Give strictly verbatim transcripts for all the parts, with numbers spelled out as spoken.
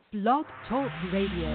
Blog Talk Radio.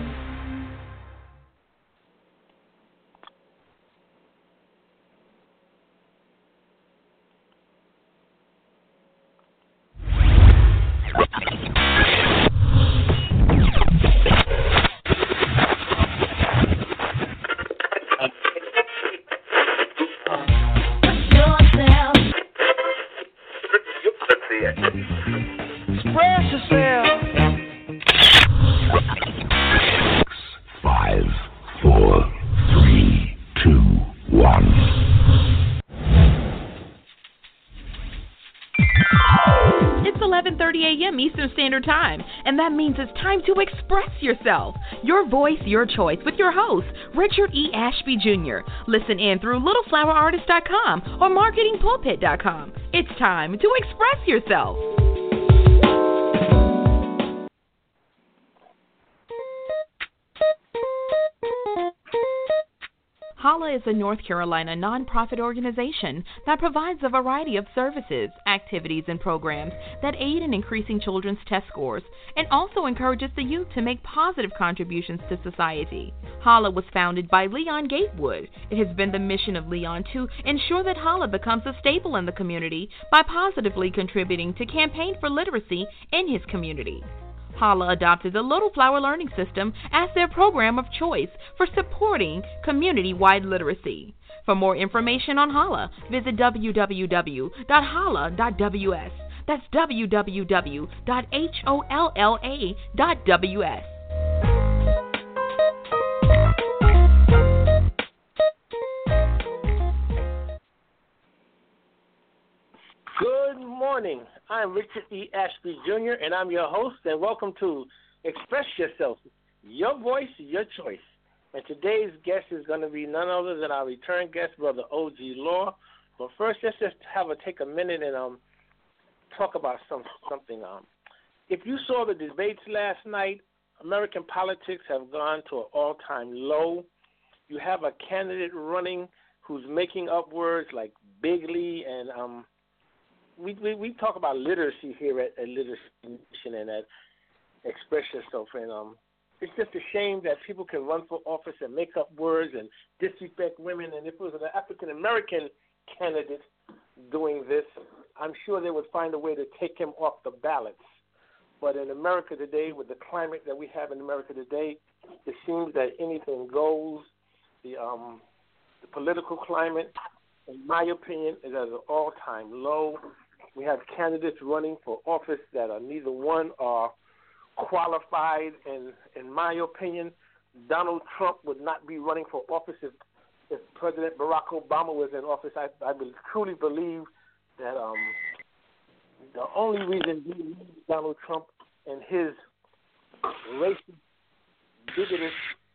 Eastern Standard Time, and that means it's time to express yourself. Your voice, your choice, with your host, Richard E. Ashby Junior Listen in through little flower artist dot com or marketing pulpit dot com. It's time to express yourself. Holla is a North Carolina nonprofit organization that provides a variety of services, activities, and programs that aid in increasing children's test scores and also encourages the youth to make positive contributions to society. Holla was founded by Leon Gatewood. It has been the mission of Leon to ensure that Holla becomes a staple in the community by positively contributing to campaign for literacy in his community. Holla adopted the Little Flower Learning System as their program of choice for supporting community-wide literacy. For more information on Holla, visit w w w dot holla dot w s. That's w w w dot holla dot w s. Good morning. I'm Richard E. Ashby Junior, and I'm your host, and welcome to Express Yourself, Your Voice, Your Choice. And today's guest is going to be none other than our return guest, Brother O G Law. But first, let's just have a take a minute and um talk about some something. Um, if you saw the debates last night, American politics have gone to an all-time low. You have a candidate running who's making up words like bigly and um. We, we we talk about literacy here at, at Literacy Nation and at Express Yourself, and um, it's just a shame that people can run for office and make up words and disrespect women. And if it was an African American candidate doing this, I'm sure they would find a way to take him off the ballots. But in America today, with the climate that we have in America today, it seems that anything goes. The um the political climate, in my opinion, is at an all-time low. We have candidates running for office that are neither one are qualified. And in my opinion, Donald Trump would not be running for office if, if President Barack Obama was in office. I, I truly believe that um, the only reason we need Donald Trump and his racist, bigoted,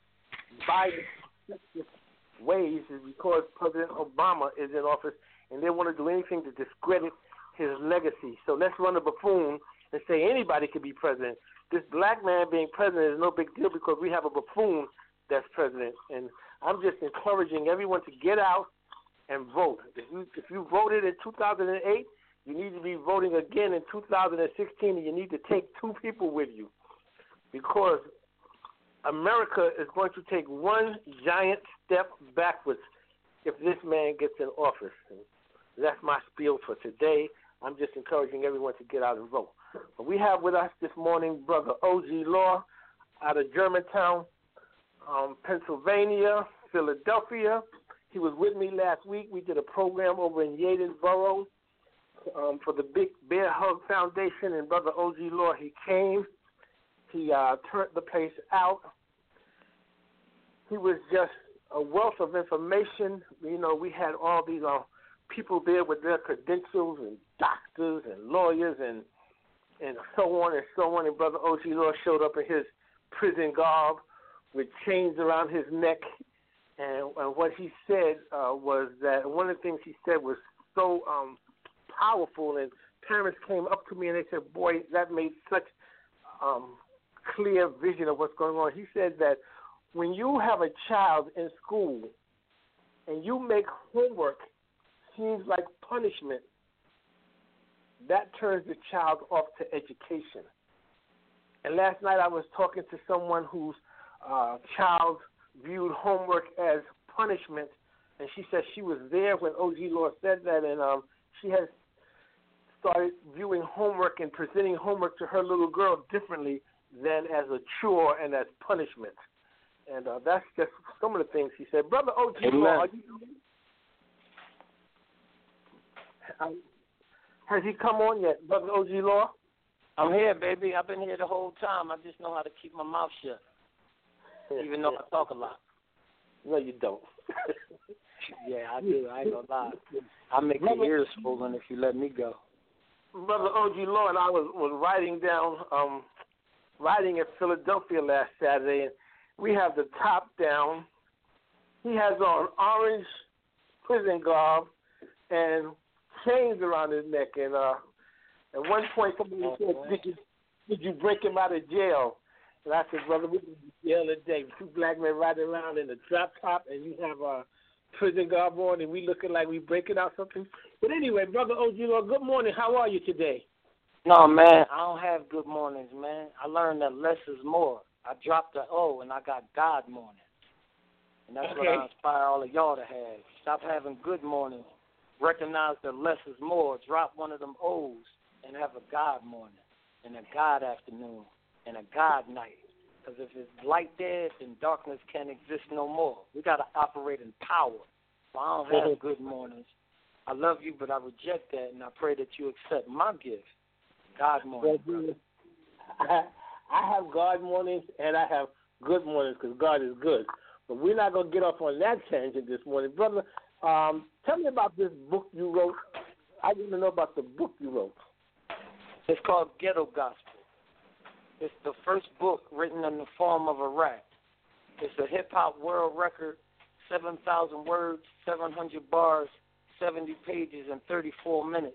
biased ways is because President Obama is in office and they want to do anything to discredit his legacy. So let's run a buffoon and say anybody could be president. This black man being president is no big deal because we have a buffoon that's president. And I'm just encouraging everyone to get out and vote. If you, if you voted in two thousand eight, you need to be voting again in two thousand sixteen, and you need to take two people with you because America is going to take one giant step backwards if this man gets in office. And that's my spiel for today. I'm just encouraging everyone to get out and vote. But we have with us this morning Brother O G Law out of Germantown, um, Pennsylvania, Philadelphia. He was with me last week. We did a program over in Yadensboro um, for the Big Bear Hug Foundation, and Brother O G Law, he came. He uh, turned the place out. He was just a wealth of information. You know, we had all these uh, people there with their credentials and doctors and lawyers and and so on and so on. And Brother O G Law showed up in his prison garb with chains around his neck. And, and what he said uh, was that one of the things he said was so um, powerful. And parents came up to me and they said, boy, that made such um, clear vision of what's going on. He said that when you have a child in school and you make homework seems like punishment, that turns the child off to education. And last night I was talking to someone whose uh, child viewed homework as punishment, and she said she was there when O G Law said that, and um, she has started viewing homework and presenting homework to her little girl differently than as a chore and as punishment. And uh, that's just some of the things he said. Brother O G Law, are you, um, has he come on yet, Brother O G Law? I'm here, baby. I've been here the whole time. I just know how to keep my mouth shut, even though I talk a lot. No, you don't. Yeah, I do. I ain't gonna lie. I make your ears swollen if you let me go. Brother O G Law and I was, was riding down, um, riding in Philadelphia last Saturday, and we have the top down. He has on orange prison garb and chains around his neck. And uh, at one point, somebody oh, said, did you, did you break him out of jail? And I said, brother, we're going to jail today. Two black men riding around in a drop top, and you have a prison garb on, and we looking like we breaking out something. But anyway, Brother O G Law, good morning. How are you today? No, man, I don't have good mornings, man. I learned that less is more. I dropped the O, and I got God morning. And that's okay. what I inspire all of y'all to have. Stop having good mornings. Recognize that less is more. Drop one of them O's and have a God morning and a God afternoon and a God night. Because if it's light there, then darkness can't exist no more. We got to operate in power. So I don't have good mornings. I love you, but I reject that, and I pray that you accept my gift. God morning, brother. I, I have God mornings, and I have good mornings because God is good. But we're not going to get off on that tangent this morning. Brother, um, tell me about this book you wrote. I want to know about the book you wrote. It's called Ghetto Gospel. It's the first book written in the form of a rap. It's a hip-hop world record, seven thousand words, seven hundred bars, seventy pages, and thirty-four minutes.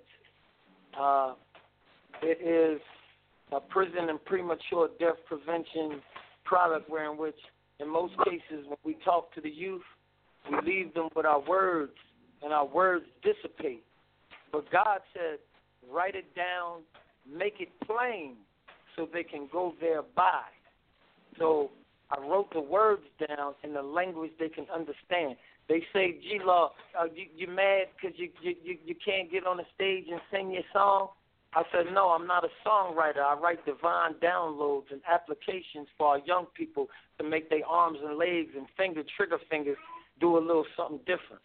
Uh, it is a prison and premature death prevention product wherein which, in most cases, when we talk to the youth, we leave them with our words, and our words dissipate. But God said, write it down, make it plain, so they can go thereby. So I wrote the words down in the language they can understand. They say, G-Law, uh, you, you mad because you, you, you can't get on the stage and sing your song? I said, no, I'm not a songwriter. I write divine downloads and applications for our young people to make their arms and legs and finger, trigger fingers do a little something different.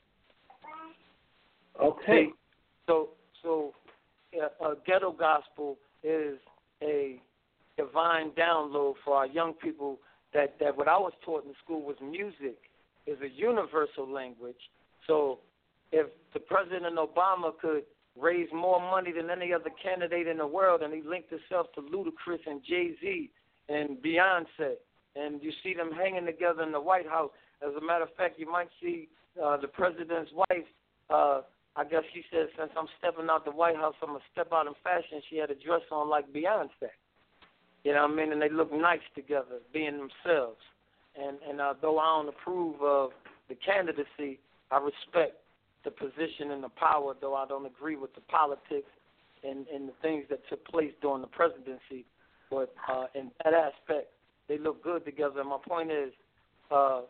Okay. So, so uh, uh, Ghetto Gospel is a divine download for our young people that, that what I was taught in school was music is a universal language. So if the President Obama could raise more money than any other candidate in the world, and he linked himself to Ludacris and Jay-Z and Beyonce, and you see them hanging together in the White House. As a matter of fact, you might see uh, the president's wife, uh, I guess she said, since I'm stepping out the White House, I'm going to step out in fashion. She had a dress on like Beyonce. You know what I mean? And they look nice together, being themselves. And, and uh, though I don't approve of the candidacy, I respect the position and the power, though I don't agree with the politics and, and the things that took place during the presidency. But uh, in that aspect, they look good together. And my point is, uh,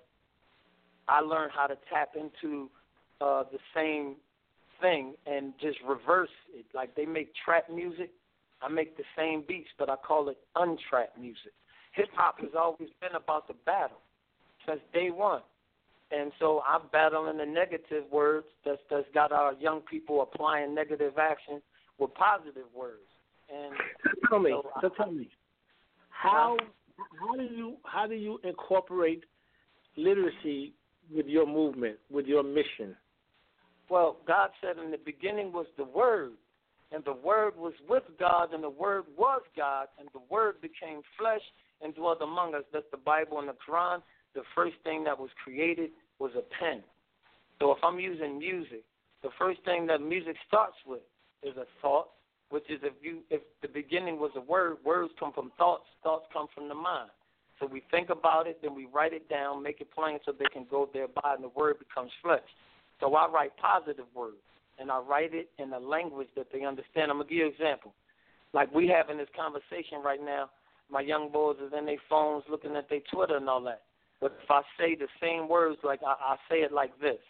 I learned how to tap into uh, the same thing and just reverse it. Like they make trap music. I make the same beats, but I call it untrapped music. Hip-hop has always been about the battle since day one. And so I'm battling the negative words that's, that's got our young people applying negative action with positive words. And tell me, so, so tell me, how how do you how do you incorporate literacy with your movement, with your mission? Well, God said in the beginning was the Word, and the Word was with God, and the Word was God, and the Word became flesh and dwelt among us. That's the Bible and the Quran. The first thing that was created was a pen. So if I'm using music, the first thing that music starts with is a thought, which is if you if the beginning was a word, words come from thoughts, thoughts come from the mind. So we think about it, then we write it down, make it plain so they can go thereby, and the word becomes flesh. So I write positive words, and I write it in a language that they understand. I'm going to give you an example. Like we having this conversation right now, my young boys is in their phones looking at their Twitter and all that. But if I say the same words, like I, I say it like this.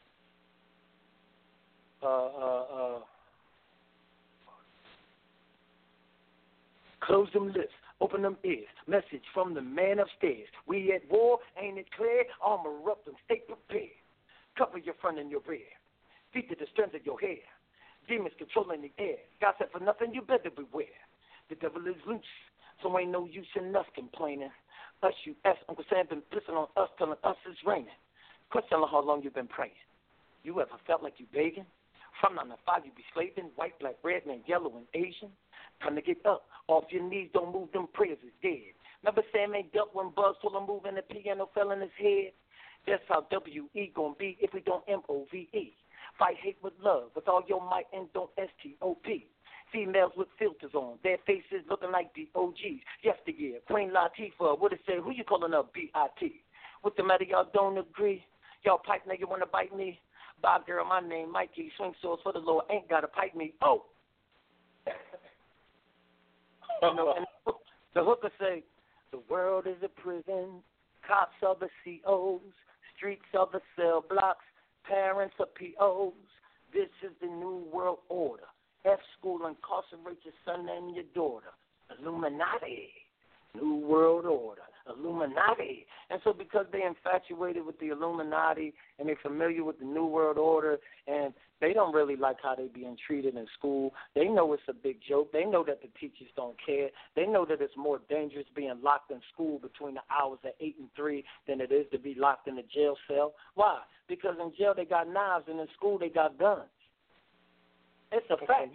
Uh, uh, uh. Close them lips, open them ears. Message from the man upstairs. We at war, ain't it clear? Armor up and stay prepared. Cover your front and your rear. Feet to the strands of your hair. Demons controlling the air. God said for nothing, you better beware. The devil is loose, so ain't no use in us complaining. Us, you ask Uncle Sam been pissing on us, telling us it's raining. Question how long you been praying. You ever felt like you begging? From nine to five, you be slaving. White, black, red, man, yellow, and Asian. Time to get up. Off your knees, don't move, them prayers is dead. Remember Sam ain't dealt when Buzz told him moving the piano fell in his head? That's how W E gonna be if we don't M O V E. Fight hate with love, with all your might and don't S T O P. Females with filters on, their faces looking like the O Gs. Yesteryear, Queen Latifah would have said, who you calling up B I T? What's the matter, y'all don't agree? Y'all pipe nigga wanna bite me? Bye girl, my name Mikey, swing swords for the Lord, ain't gotta pipe me. Oh! You know, and the hooker say, the world is a prison, cops are the C Os, streets are the cell blocks, parents are P Os. This is the new world order. F school, incarcerate your son and your daughter. Illuminati, new world order. Illuminati. And so because they infatuated with the Illuminati and they're familiar with the new world order and they don't really like how they're being treated in school, they know it's a big joke. They know that the teachers don't care. They know that it's more dangerous being locked in school between the hours of eight and three than it is to be locked in a jail cell. Why? Because in jail they got knives and in school they got guns. It's a fact.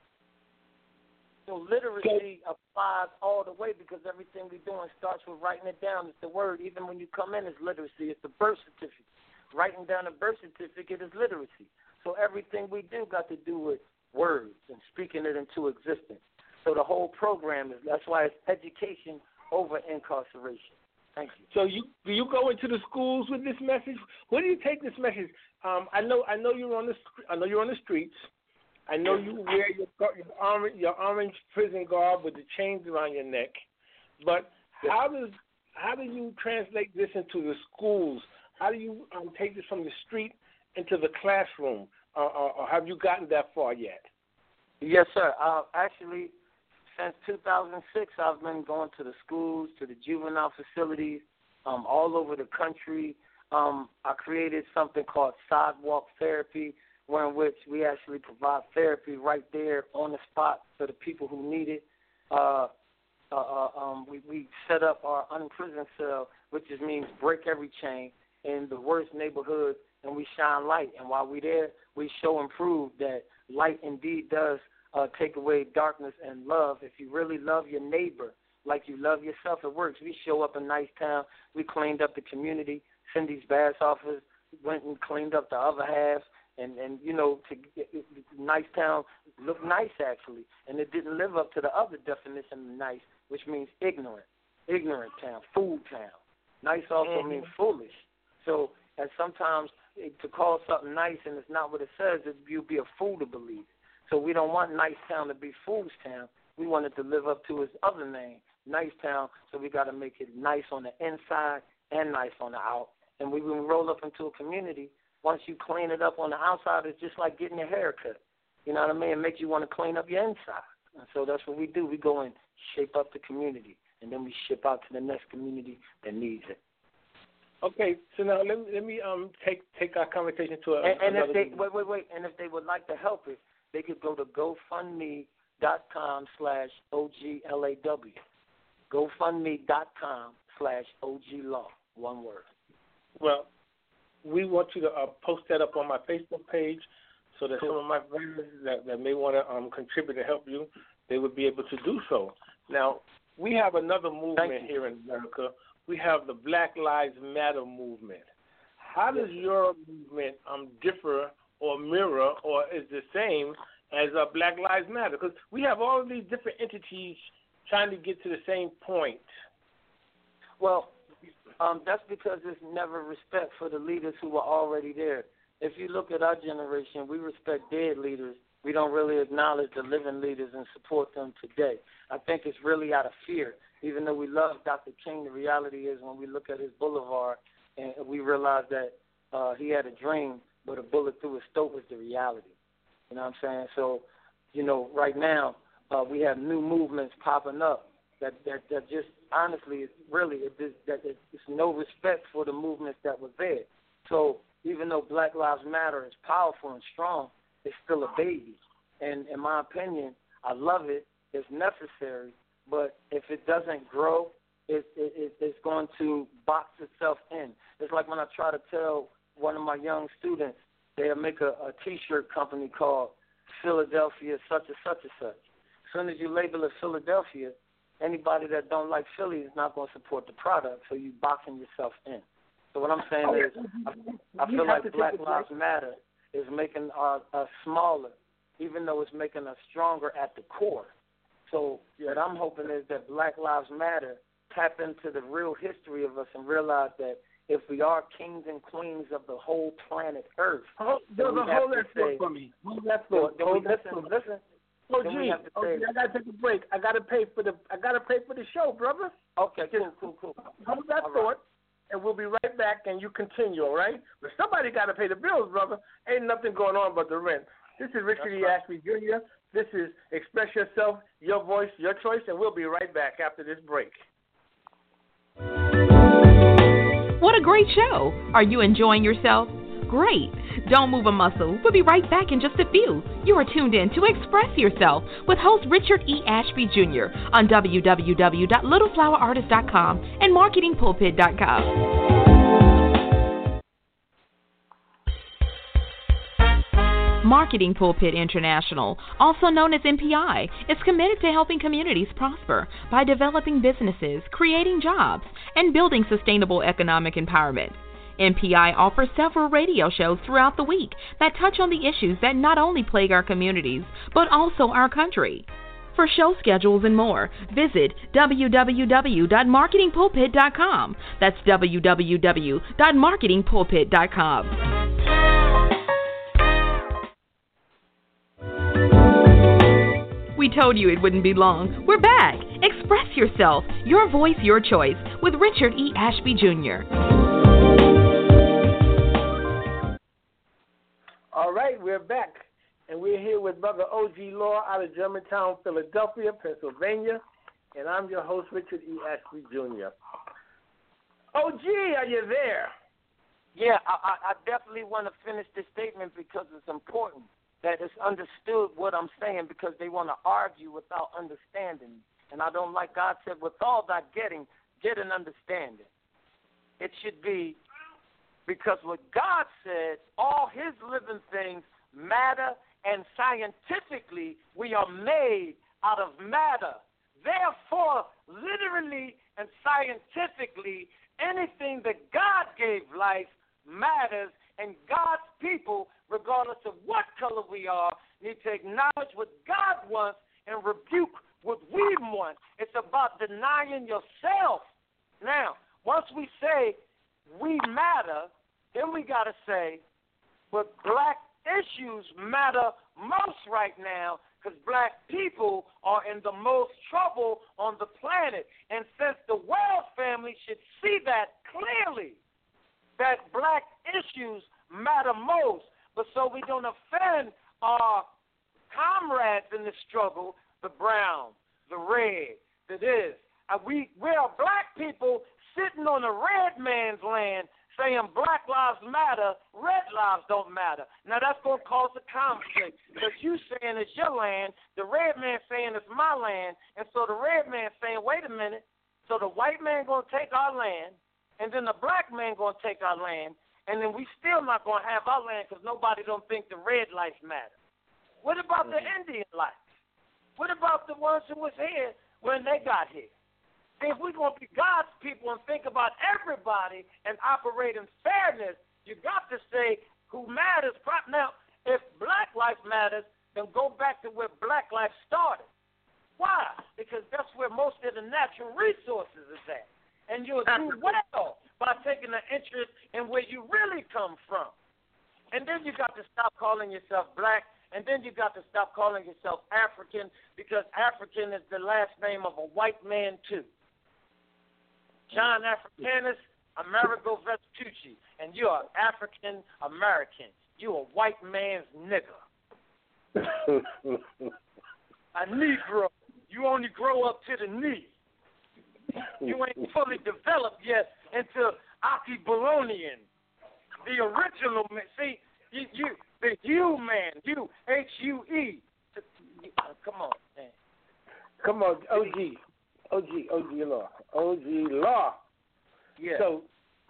So literacy applies all the way because everything we're doing starts with writing it down. It's the word. Even when you come in, it's literacy. It's the birth certificate. Writing down a birth certificate is literacy. So everything we do got to do with words and speaking it into existence. So the whole program is, that's why it's education over incarceration. Thank you. So you do you go into the schools with this message? Where do you take this message? Um, I know I know you're on the I know you're on the streets. I know you wear your your orange, your orange prison garb with the chains around your neck, but how does how do you translate this into the schools? How do you um, take this from the street into the classroom, or, or, or have you gotten that far yet? Yes, sir. Uh, actually, since two thousand six, I've been going to the schools, to the juvenile facilities, um, all over the country. Um, I created something called Sidewalk Therapy, where in which we actually provide therapy right there on the spot for the people who need it. Uh, uh, uh, um, we, we set up our unprisoned cell, which just means break every chain in the worst neighborhood, and we shine light. And while we're there, we show and prove that light indeed does uh, take away darkness and love. If you really love your neighbor like you love yourself, it works. We show up in Nicetown. We cleaned up the community. Cindy's Bass office went and cleaned up the other half. And, and you know, to get, Nicetown looked nice, actually. And it didn't live up to the other definition of nice, which means ignorant. Ignorant town, fool town. Nice also mm-hmm. means foolish. So, and sometimes to call something nice and it's not what it says, it, you'd be a fool to believe it. So we don't want Nicetown to be Fool's Town. We want it to live up to its other name, Nicetown. So we got to make it nice on the inside and nice on the out. And we, when we roll up into a community, once you clean it up on the outside, it's just like getting your hair cut. You know what I mean? It makes you want to clean up your inside. And so that's what we do. We go and shape up the community, and then we ship out to the next community that needs it. Okay, so now let me, let me um take take our conversation to a, and, and another. if they wait wait wait, and if they would like to help it, they could go to GoFundMe dot com slash O G L A W. GoFundMe dot com slash O G Law. One word. Well, we want you to uh, post that up on my Facebook page so that some of my friends that, that may want to um, contribute to help you, they would be able to do so. Now, we have another movement here in America. We have the Black Lives Matter movement. How does your movement um, differ or mirror or is the same as uh, Black Lives Matter? Because we have all of these different entities trying to get to the same point. Well, Um, that's because there's never respect for the leaders who were already there. If you look at our generation, we respect dead leaders. We don't really acknowledge the living leaders and support them today. I think it's really out of fear. even though we love Doctor King, the reality is when we look at his boulevard and we realize that uh, he had a dream, but a bullet through his throat was the reality. You know what I'm saying? So, you know, right now uh, we have new movements popping up that, that, that just honestly, it's really, it, it, that it, it's no respect for the movements that were there. So even though Black Lives Matter is powerful and strong, it's still a baby. And in my opinion, I love it. It's necessary. But if it doesn't grow, it, it, it, it's going to box itself in. It's like when I try to tell one of my young students, they'll make a, a T-shirt company called Philadelphia such and such and such. As soon as you label it Philadelphia, anybody that don't like Philly is not going to support the product, so you boxing yourself in. So what I'm saying is I, I feel like Black Lives Matter is making us, us smaller, even though it's making us stronger at the core. So what I'm hoping is that Black Lives Matter tap into the real history of us and realize that if we are kings and queens of the whole planet Earth, hold, then we have hold to that say, for me. Hold that thought. Then we, listen, listen. Oh, then gee, we have to oh, say, gee, I gotta take a break. I gotta pay for the. I gotta pay for the show, brother. Okay, cool, cool, cool. Hold that all thought, right. and we'll be right back. And you continue, all right? But somebody gotta pay the bills, brother. Ain't nothing going on but the rent. This is Richard E. right. Ashby Junior This is Express Yourself, Your Voice, Your Choice, and we'll be right back after this break. What a great show! Are you enjoying yourself? Great! Don't move a muscle. We'll be right back in just a few. You are tuned in to Express Yourself with host Richard E. Ashby Junior on w w w dot little flower artist dot com and marketing pulpit dot com. Marketing Pulpit International, also known as M P I, is committed to helping communities prosper by developing businesses, creating jobs, and building sustainable economic empowerment. M P I offers several radio shows throughout the week that touch on the issues that not only plague our communities, but also our country. For show schedules and more, visit w w w dot marketing pulpit dot com. That's w w w dot marketing pulpit dot com. We told you it wouldn't be long. We're back. Express yourself, your voice, your choice, with Richard E. Ashby Junior All right, we're back, and we're here with Brother O G Law out of Germantown, Philadelphia, Pennsylvania, and I'm your host, Richard E. Ashby Junior O G, are you there? Yeah, I, I definitely want to finish this statement because it's important that it's understood what I'm saying, because they want to argue without understanding. And I don't like God said, with all that getting, get an understanding. It should be, because what God said, all his living things matter, and scientifically we are made out of matter. Therefore, literally and scientifically, anything that God gave life matters, and God's people, regardless of what color we are, need to acknowledge what God wants and rebuke what we want. It's about denying yourself. Now, once we say we matter, then we got to say, but black issues matter most right now, because black people are in the most trouble on the planet. And since the world family should see that clearly, that black issues matter most, but so we don't offend our comrades in the struggle, the brown, the red, the this. And we, we are black people sitting on a red man's land saying black lives matter, red lives don't matter. Now, that's going to cause a conflict, because you saying it's your land, the red man saying it's my land, and so the red man saying, wait a minute, so the white man going to take our land, and then the black man going to take our land, and then we still not going to have our land because nobody don't think the red life matter. What about mm-hmm. the Indian life? What about the ones who was here when they got here? See, if we're going to be God's people and think about everybody and operate in fairness, you got to say who matters. Now, if black life matters, then go back to where black life started. Why? Because that's where most of the natural resources is at. And you'll do well by taking an interest in where you really come from. And then you got to stop calling yourself black, and then you got to stop calling yourself African, because African is the last name of a white man too. John Africanus, Amerigo Vespucci, and you are African American. You a white man's nigger. A Negro. You only grow up to the knee. You ain't fully developed yet into Aki-Bolonian, the original man. See, you, you the Hue man, you H U E. Come on, man. Come on, O G, O G, O G Law, O G Law. Yeah. So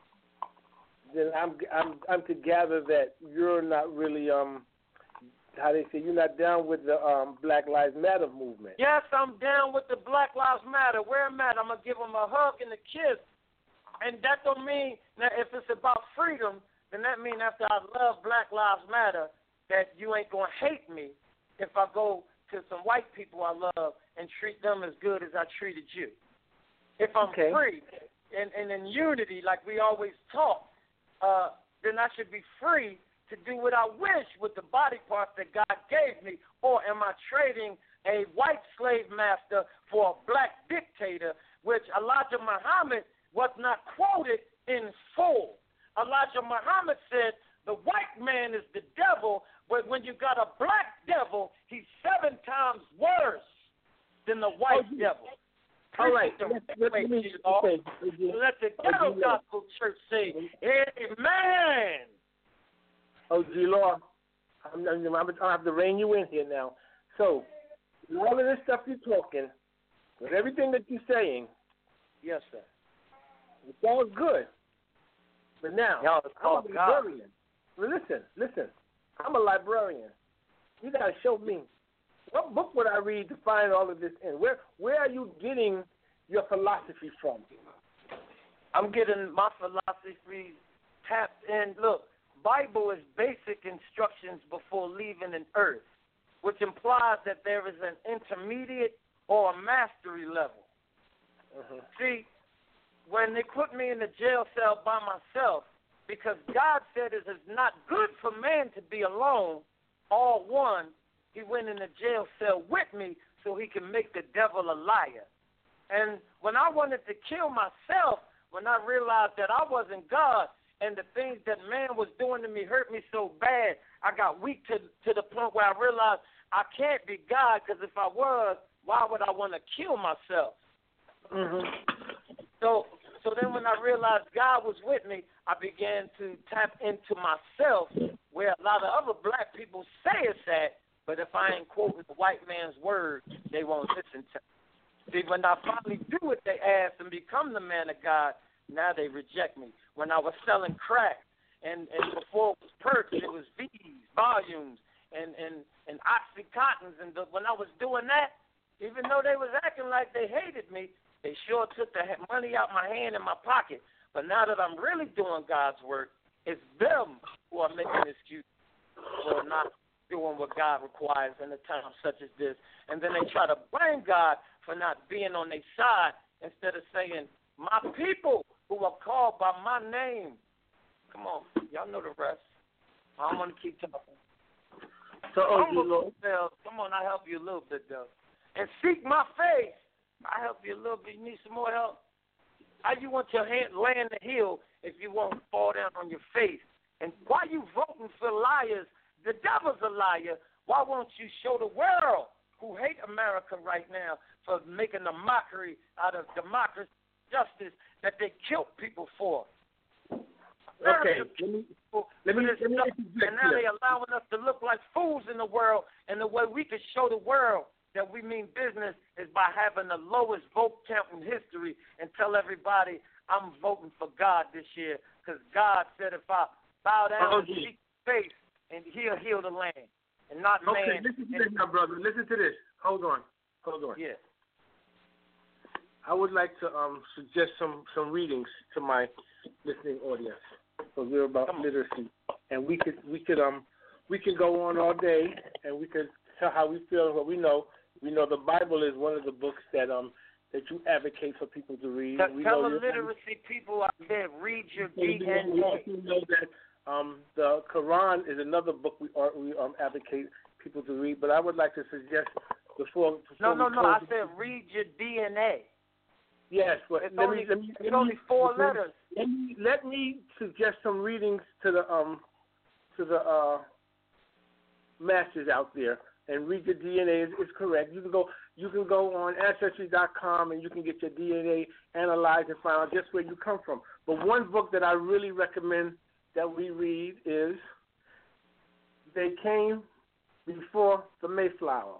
then I'm I'm I'm to gather that you're not really um how they say you're not down with the um Black Lives Matter movement. Yes, I'm down with the Black Lives Matter. Where I'm at, I'm gonna give them a hug and a kiss. And that don't mean that if it's about freedom, then that means after I love Black Lives Matter, that you ain't gonna hate me if I go to some white people I love and treat them as good as I treated you. If I'm okay. free and, and in unity, like we always talk, uh, then I should be free to do what I wish with the body parts that God gave me? Or am I trading a white slave master for a black dictator, which Elijah Muhammad was not quoted in full? Elijah Muhammad said the white man is the devil, but when you got a black devil, he's seven times worse than the white oh, devil. All right. The let, let, way, me, okay. okay. Let the ghetto gospel church say, amen. O G Law, I'm, I'm, I'm, I have to rein you in here now. So, all of this stuff you're talking, with everything that you're saying, yes, sir. It sounds good. But now, Yo, I'm a librarian. Well, listen, listen. I'm a librarian. You got to show me. What book would I read to find all of this in? Where Where are you getting your philosophy from? I'm getting my philosophy tapped in. Look, Bible is basic instructions before leaving an earth, which implies that there is an intermediate or a mastery level. Mm-hmm. See, when they put me in the jail cell by myself, because God said it is not good for man to be alone, all one, he went in the jail cell with me so he can make the devil a liar. And when I wanted to kill myself, when I realized that I wasn't God, and the things that man was doing to me hurt me so bad, I got weak to to the point where I realized I can't be God, because if I was, why would I want to kill myself? Mm-hmm. So so then when I realized God was with me, I began to tap into myself, where a lot of other black people say it's at, but if I ain't quoting the white man's word, they won't listen to me. See, when I finally do what they ask and become the man of God, now they reject me. When I was selling crack, and, and before it was perks, it was V's, volumes, and, and, and Oxycontins. And the, when I was doing that, even though they was acting like they hated me, they sure took the money out my hand in my pocket. But now that I'm really doing God's work, it's them who are making excuses for not doing what God requires in a time such as this. And then they try to blame God for not being on their side instead of saying, my people who are called by my name. Come on, y'all know the rest. I don't want to keep talking. So, Humble yourselves. Come on, I help you a little bit, though. And seek my face. I help you a little bit. You need some more help? How you want your hand land the hill if you won't fall down on your face? And why you voting for liars? The devil's a liar. Why won't you show the world who hate America right now for making a mockery out of democracy, justice that they killed people for? Okay, let me, let me, let me and now they're allowing us to look like fools in the world, and the way we can show the world that we mean business is by having the lowest vote count in history and tell everybody I'm voting for God this year, because God said if I bow down oh, and seek his face, and he'll heal the land, and not okay, man. Okay, listen to this now, brother. Listen to this. Hold on. Hold on. Yeah. I would like to um, suggest some, some readings to my listening audience. So we're about literacy, and we could we could um we could go on all day, and we could tell how we feel and what we know. We know the Bible is one of the books that um that you advocate for people to read. Tell, we tell know the literacy people out there, read your D N A. We also know that um the Quran is another book we are, we um advocate people to read. But I would like to suggest before, before no no we no I the, said read your D N A. Yes, but it's let only, me, let me, it's let only me, four let letters. Me, let, me, let me suggest some readings to the um to the uh, masters out there and read your D N A. Is, is correct. You can go you can go on ancestry dot com and you can get your D N A analyzed and find out just where you come from. But one book that I really recommend that we read is They Came Before the Mayflower.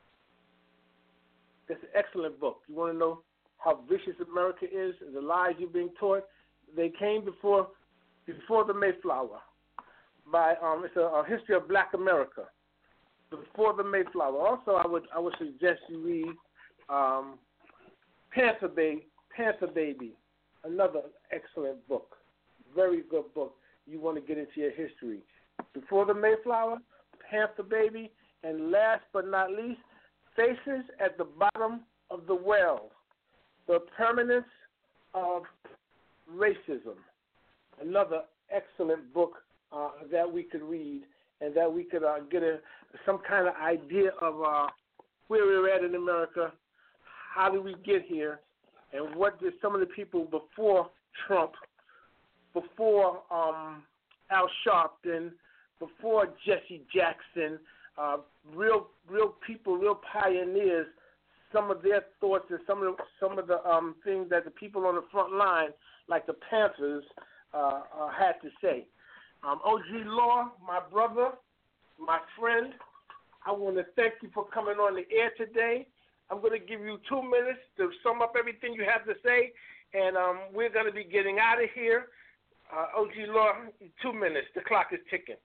It's an excellent book. You want to know how vicious America is and the lies you're being taught? They Came Before Before the Mayflower. By um, it's a, a history of Black America. Before the Mayflower. Also, I would I would suggest you read um, Panther Baby. Panther Baby, another excellent book. Very good book. You want to get into your history. Before the Mayflower, Panther Baby, and last but not least, Faces at the Bottom of the Well, The Permanence of Racism. Another excellent book uh, that we could read and that we could uh, get a some kind of idea of uh, where we're at in America, how did we get here, and what did some of the people before Trump, before um, Al Sharpton, before Jesse Jackson, uh, real real people, real pioneers, some of their thoughts and some of the, some of the um, things that the people on the front line, like the Panthers, uh, uh, had to say. Um, O G Law, my brother, my friend, I want to thank you for coming on the air today. I'm going to give you two minutes to sum up everything you have to say, and um, we're going to be getting out of here. Uh, O G Law, two minutes. The clock is ticking.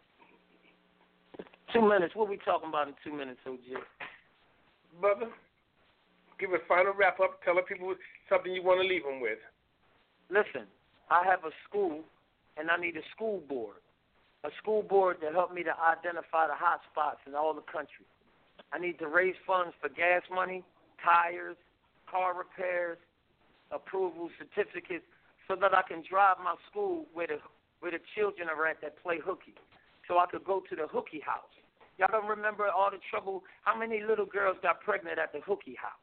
Two minutes. What are we talking about in two minutes, O G? Brother, give a final wrap-up. Tell the people something you want to leave them with. Listen, I have a school, and I need a school board. A school board to help me to identify the hot spots in all the country. I need to raise funds for gas money, tires, car repairs, approval certificates, so that I can drive my school where the, where the children are at that play hooky, so I could go to the hooky house. Y'all don't remember all the trouble, how many little girls got pregnant at the hooky house?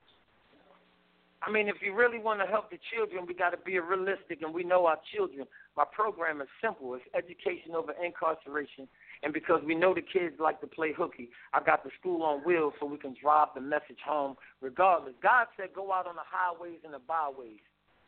I mean, if you really want to help the children, we got to be realistic, and we know our children. My program is simple. It's education over incarceration, and because we know the kids like to play hooky, I got the school on wheels so we can drive the message home regardless. God said go out on the highways and the byways.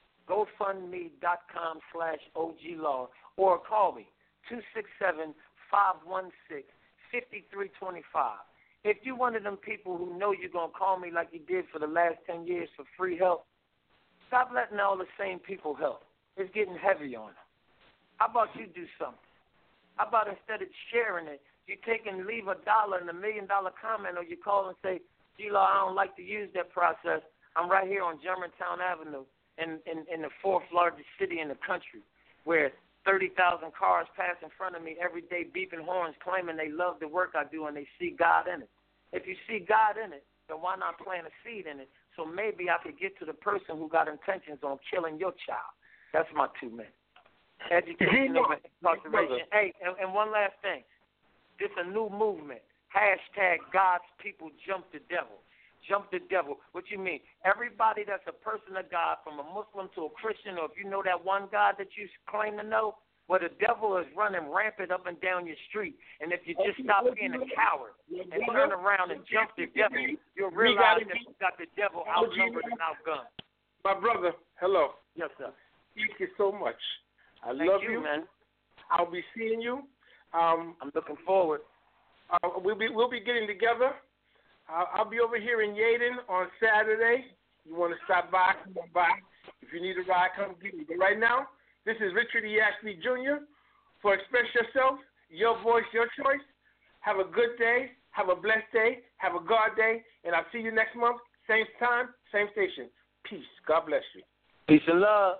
GoFundMe.com slash OGLaw, or call me, two six seven, five one six, five three two five. If you're one of them people who know you're going to call me like you did for the last ten years for free help, stop letting all the same people help. It's getting heavy on them. How about you do something? How about instead of sharing it, you take and leave a dollar and a million-dollar comment, or you call and say, G-Law, I don't like to use that process. I'm right here on Germantown Avenue in, in, in the fourth largest city in the country, where thirty thousand cars pass in front of me every day, beeping horns, claiming they love the work I do and they see God in it. If you see God in it, then why not plant a seed in it? So maybe I could get to the person who got intentions on killing your child. That's my two minutes. Education over incarceration. Hey, and, and one last thing. This a new movement. Hashtag God's people jump the devil. Jump the devil. What you mean? Everybody that's a person of God, from a Muslim to a Christian, or if you know that one God that you claim to know, where the devil is running rampant up and down your street. And if you just stop being a coward and turn around and jump the devil, you'll realize that you got the devil outnumbered and outgunned. My brother, hello. Yes, sir. Thank you so much. I Thank love you, you. man. I'll be seeing you. Um, I'm looking forward. Uh, we'll be we'll be getting together. I'll, I'll be over here in Yaden on Saturday. You want to stop by? Come on by. If you need a ride, come get me. But right now, this is Richard E. Ashby Junior for Express Yourself, Your Voice, Your Choice. Have a good day. Have a blessed day. Have a God day. And I'll see you next month. Same time, same station. Peace. God bless you. Peace and love.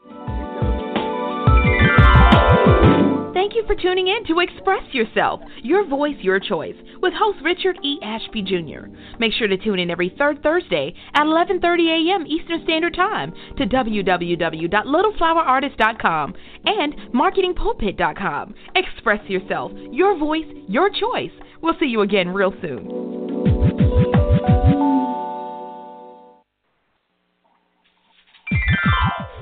Thank you for tuning in to Express Yourself, Your Voice, Your Choice, with host Richard E. Ashby Junior Make sure to tune in every third Thursday at eleven thirty a.m. Eastern Standard Time to w w w dot little flower artist dot com and marketing pulpit dot com. Express Yourself, Your Voice, Your Choice. We'll see you again real soon.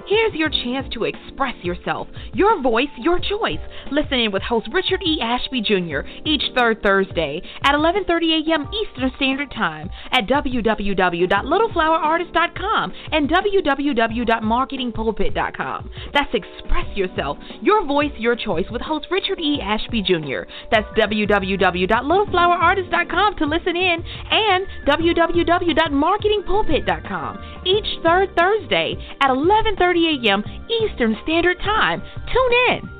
Here's your chance to express yourself. Your voice, your choice. Listen in with host Richard E. Ashby Junior each third Thursday at eleven thirty a.m. Eastern Standard Time at w w w dot little flower artist dot com and w w w dot marketing pulpit dot com. That's Express Yourself, Your Voice, Your Choice with host Richard E. Ashby Junior That's w w w dot little flower artist dot com to listen in and w w w dot marketing pulpit dot com each third Thursday at eleven thirty a.m. Eastern Standard Time. Tune in.